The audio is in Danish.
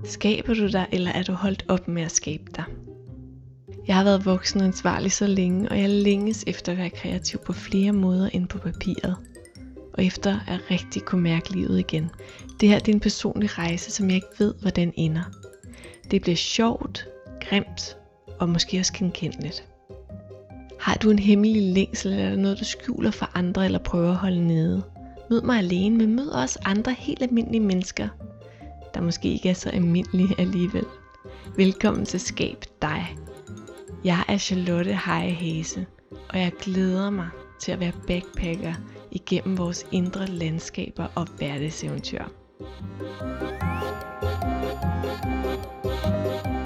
Skaber du dig, eller er du holdt op med at skabe dig? Jeg har været voksen og ansvarlig så længe, og jeg længes efter at være kreativ på flere måder end på papiret. Og efter at rigtig kunne mærke livet igen. Det her det er en personlig rejse, som jeg ikke ved, hvordan ender. Det bliver sjovt, grimt og måske også genkendeligt. Har du en hemmelig længsel, eller er der noget, du skjuler for andre eller prøver at holde nede? Mød mig alene, men mød også andre helt almindelige mennesker, der måske ikke er så almindelige alligevel. Velkommen til Skab dig. Jeg er Charlotte Heje Hase, og jeg glæder mig til at være backpacker igennem vores indre landskaber og hverdagseventyr.